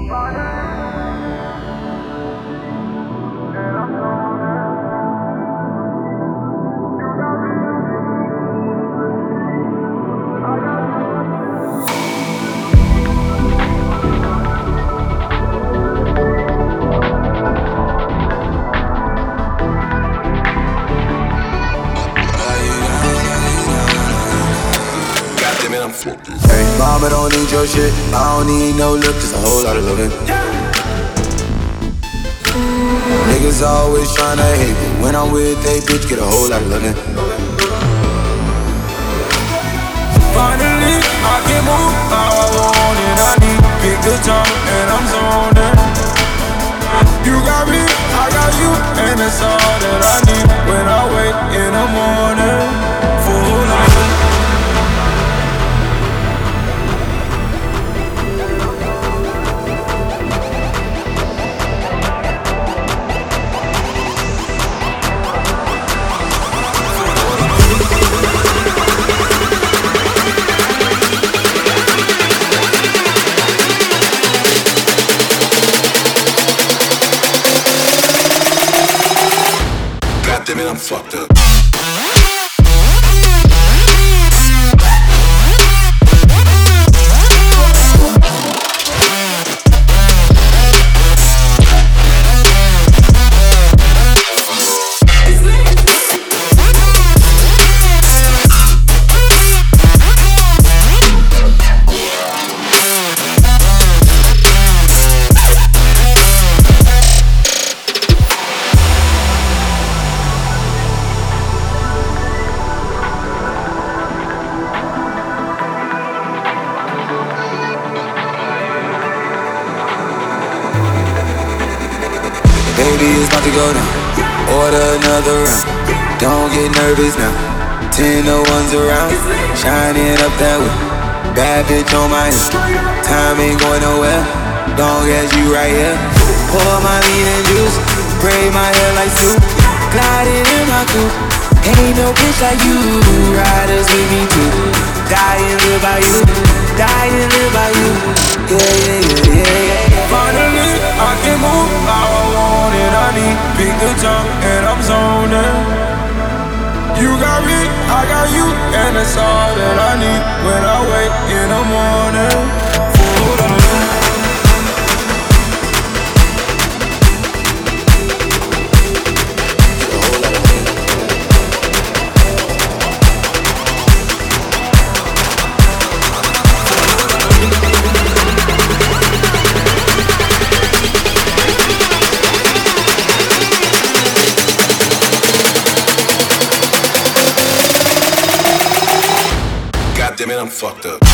Hey, mama don't need your shit. I don't need no lip, just a whole lot of loving. Niggas always tryna hate me. When I'm with they bitch, get a whole lot of loving. Finally, I can move how I want it. I need big guitar and I'm zoning. You got me, I got you, and that's all that I need. When I wake in the morning, full on. Damn it, I'm fucked up. Baby, it's about to go down. Order another round. Don't get nervous now. 10 no ones around. Shining up that way. Bad bitch on my hip. Time ain't going nowhere. Long as you right here. Pour my lean and juice. Braid my hair like soup. Gliding in my coupe. Ain't no bitch like you. Riders with me too. Die and live by you. Die and live by you. Yeah. Finally, I can move how I want it. I need big guitar and I'm zoning. You got me, I got you, and that's all that I need. When I wake in the morning, full on. Damn it, I'm fucked up.